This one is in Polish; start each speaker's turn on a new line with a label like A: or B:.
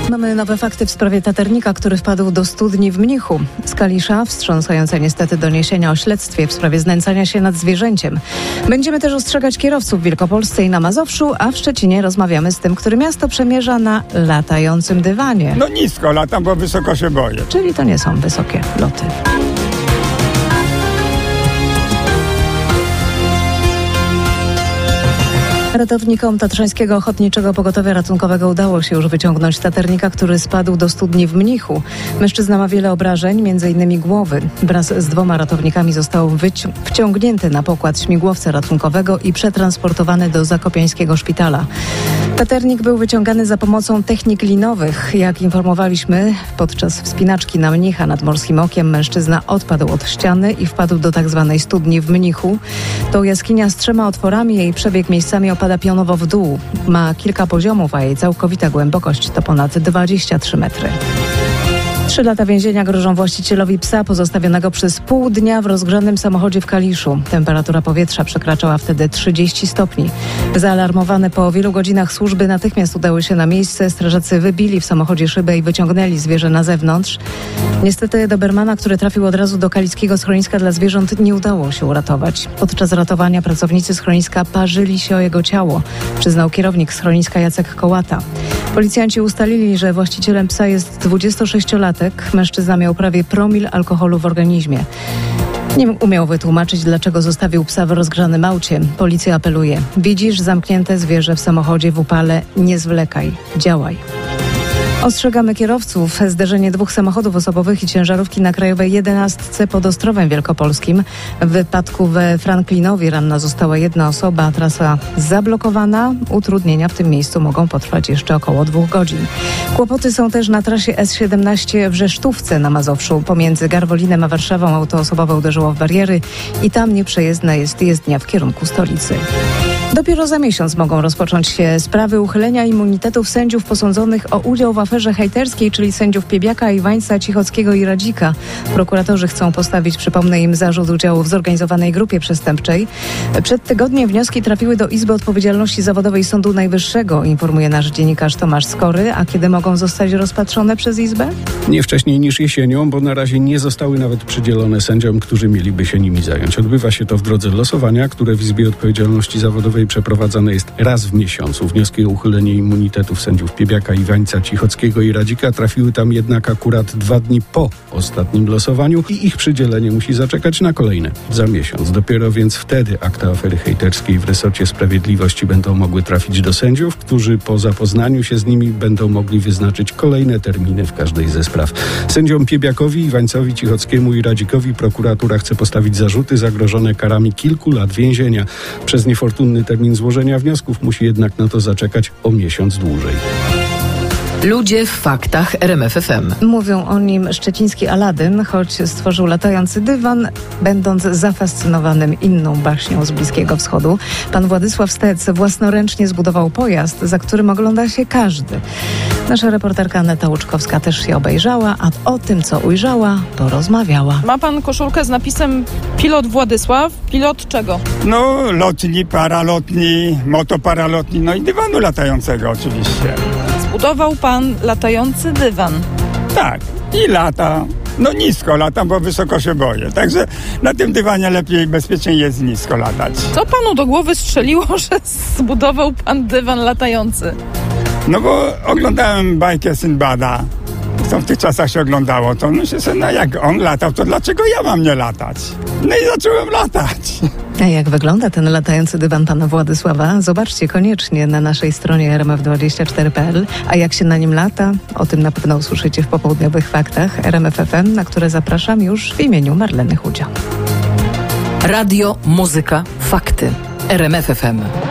A: Mamy nowe fakty w sprawie taternika, który wpadł do studni w Mnichu. Z Kalisza wstrząsające niestety doniesienia o śledztwie w sprawie znęcania się nad zwierzęciem. Będziemy też ostrzegać kierowców w Wielkopolsce i na Mazowszu, a w Szczecinie rozmawiamy z tym, który miasto przemierza na latającym dywanie.
B: No nisko latam, bo wysoko się boję.
A: Czyli to nie są wysokie loty. Ratownikom Tatrzańskiego Ochotniczego Pogotowia Ratunkowego udało się już wyciągnąć taternika, który spadł do studni w Mnichu. Mężczyzna ma wiele obrażeń, m.in. głowy. Wraz z 2 ratownikami został wciągnięty na pokład śmigłowca ratunkowego i przetransportowany do zakopiańskiego szpitala. Taternik był wyciągany za pomocą technik linowych. Jak informowaliśmy, podczas wspinaczki na Mnicha nad Morskim Okiem mężczyzna odpadł od ściany i wpadł do tzw. studni w Mnichu. To jaskinia z 3 otworami, jej przebieg miejscami opada pionowo w dół. Ma kilka poziomów, a jej całkowita głębokość to ponad 23 metry. 3 lata więzienia grożą właścicielowi psa pozostawionego przez pół dnia w rozgrzanym samochodzie w Kaliszu. Temperatura powietrza przekraczała wtedy 30 stopni. Zaalarmowane po wielu godzinach służby natychmiast udały się na miejsce. Strażacy wybili w samochodzie szybę i wyciągnęli zwierzę na zewnątrz. Niestety dobermana, który trafił od razu do kalickiego schroniska dla zwierząt, nie udało się uratować. Podczas ratowania pracownicy schroniska parzyli się o jego ciało, przyznał kierownik schroniska Jacek Kołata. Policjanci ustalili, że właścicielem psa jest 26-latek. Mężczyzna miał prawie promil alkoholu w organizmie. Nie umiał wytłumaczyć, dlaczego zostawił psa w rozgrzanym aucie. Policja apeluje. Widzisz zamknięte zwierzę w samochodzie w upale? Nie zwlekaj. Działaj. Ostrzegamy kierowców. Zderzenie 2 samochodów osobowych i ciężarówki na Krajowej 11 pod Ostrowem Wielkopolskim. W wypadku we Franklinowie ranna została 1 osoba. Trasa zablokowana. Utrudnienia w tym miejscu mogą potrwać jeszcze około 2 godzin. Kłopoty są też na trasie S17 w Rzesztówce na Mazowszu. Pomiędzy Garwolinem a Warszawą auto osobowe uderzyło w bariery i tam nieprzejezdna jest jezdnia w kierunku stolicy. Dopiero za miesiąc mogą rozpocząć się sprawy uchylenia immunitetów sędziów posądzonych o udział w aferze hejterskiej, czyli sędziów Piebiaka, Iwańca, Cichockiego i Radzika. Prokuratorzy chcą postawić, przypomnę, im zarzut udziału w zorganizowanej grupie przestępczej. Przed tygodniem wnioski trafiły do Izby Odpowiedzialności Zawodowej Sądu Najwyższego, informuje nasz dziennikarz Tomasz Skory. A kiedy mogą zostać rozpatrzone przez Izbę?
C: Nie wcześniej niż jesienią, bo na razie nie zostały nawet przydzielone sędziom, którzy mieliby się nimi zająć. Odbywa się to w drodze losowania, które w Izbie Odpowiedzialności Zawodowej przeprowadzane jest raz w miesiącu. Wnioski o uchylenie immunitetów sędziów Piebiaka, Iwańca, Cichockiego i Radzika trafiły tam jednak akurat 2 dni po ostatnim losowaniu i ich przydzielenie musi zaczekać na kolejne za miesiąc. Dopiero więc wtedy akta afery hejterskiej w resorcie sprawiedliwości będą mogły trafić do sędziów, którzy po zapoznaniu się z nimi będą mogli wyznaczyć kolejne terminy w każdej ze spraw. Sędziom Piebiakowi, Iwańcowi, Cichockiemu i Radzikowi prokuratura chce postawić zarzuty zagrożone karami kilku lat więzienia. Przez niefortunny termin złożenia wniosków musi jednak na to zaczekać o miesiąc dłużej.
D: Ludzie w faktach RMF FM.
A: Mówią o nim szczeciński Aladyn, choć stworzył latający dywan, będąc zafascynowanym inną baśnią z Bliskiego Wschodu. Pan Władysław Stec własnoręcznie zbudował pojazd, za którym ogląda się każdy. Nasza reporterka Aneta Łuczkowska też się obejrzała, a o tym, co ujrzała, porozmawiała.
E: Ma pan koszulkę z napisem Pilot Władysław. Pilot czego?
B: No lotni, paralotni, motoparalotni, no i dywanu latającego oczywiście.
E: Zbudował pan latający dywan.
B: Tak, i lata. No nisko latam, bo wysoko się boję. Także na tym dywanie lepiej i bezpieczniej jest nisko latać.
E: Co panu do głowy strzeliło, że zbudował pan dywan latający?
B: No bo oglądałem bajkę Sinbada. Co w tych czasach się oglądało, to myślę sobie, no jak on latał, to dlaczego ja mam nie latać? No i zacząłem latać.
A: A jak wygląda ten latający dywan pana Władysława? Zobaczcie koniecznie na naszej stronie rmf24.pl. A jak się na nim lata? O tym na pewno usłyszycie w popołudniowych faktach RMF FM, na które zapraszam już w imieniu Marleny Chudzia.
D: Radio, muzyka, fakty. RMF FM.